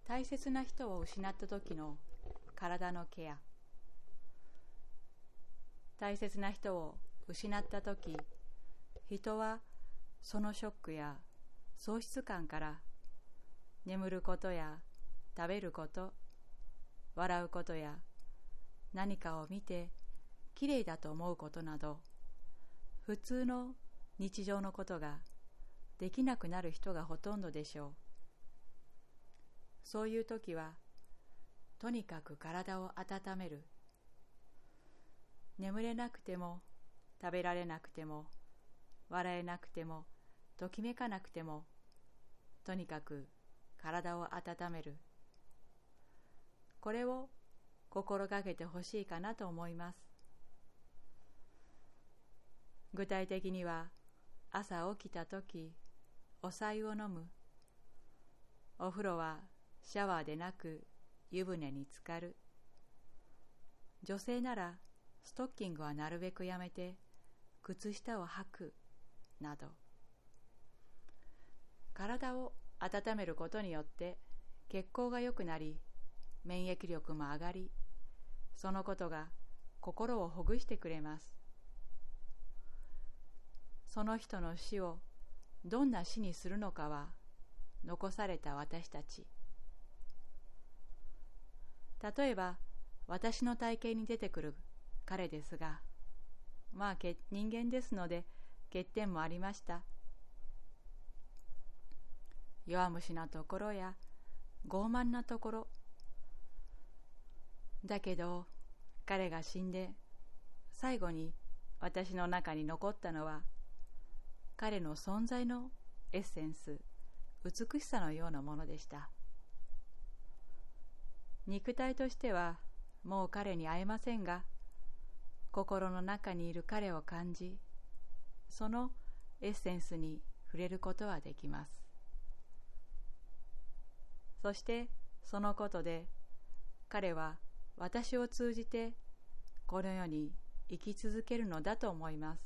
大切な人を失った時の体のケア。大切な人を失った時、人はそのショックや喪失感から眠ることや食べること、笑うことや何かを見てきれいだと思うことなど、普通の日常のことができなくなる人がほとんどでしょう。そういう時は、とにかく体を温める。眠れなくても、食べられなくても、笑えなくても、ときめかなくても、とにかく体を温める。これを心がけてほしいかなと思います。具体的には、朝起きたとき、お白湯を飲む。お風呂はシャワーでなく湯船に浸かる。女性ならストッキングはなるべくやめて靴下を履くなど。体を温めることによって血行が良くなり、免疫力も上がり、そのことが心をほぐしてくれます。その人の死をどんな死にするのかは残された私たち。例えば私の体験に出てくる彼ですが、人間ですので欠点もありました。弱虫なところや傲慢なところ。だけど彼が死んで最後に私の中に残ったのは、彼の存在のエッセンス、美しさのようなものでした。肉体としてはもう彼に会えませんが、心の中にいる彼を感じ、そのエッセンスに触れることはできます。そしてそのことで彼は私を通じてこの世に生き続けるのだと思います。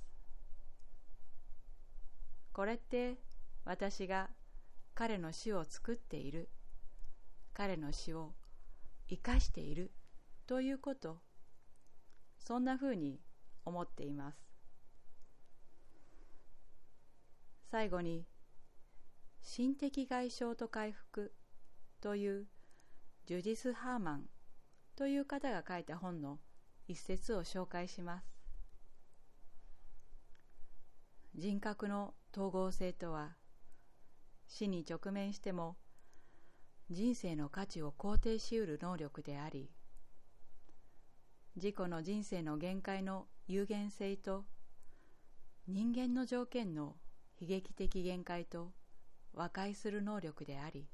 これって私が彼の死を作っている、彼の死を生かしているということ、そんなふうに思っています。最後に、心的外傷と回復というジュディス・ハーマンという方が書いた本の一節を紹介します。人格の統合性とは、死に直面しても人生の価値を肯定し得る能力であり、自己の人生の限界の有限性と人間の条件の悲劇的限界と和解する能力であり、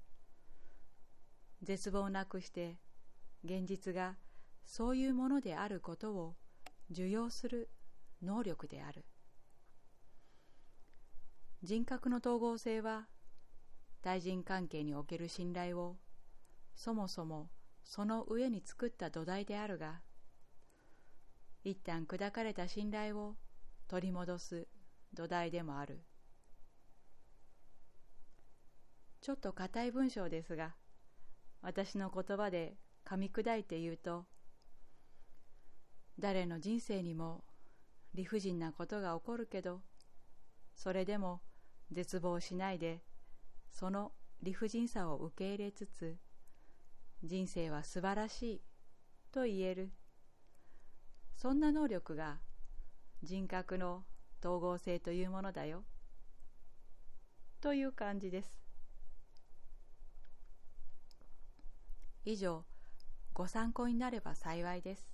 絶望なくして現実がそういうものであることを受容する能力である。人格の統合性は対人関係における信頼をそもそもその上に作った土台であるが、一旦砕かれた信頼を取り戻す土台でもある。ちょっと硬い文章ですが、私の言葉で噛み砕いて言うと、誰の人生にも理不尽なことが起こるけど、それでも絶望しないで、その理不尽さを受け入れつつ、人生は素晴らしいと言える。そんな能力が人格の統合性というものだよ。という感じです。以上、ご参考になれば幸いです。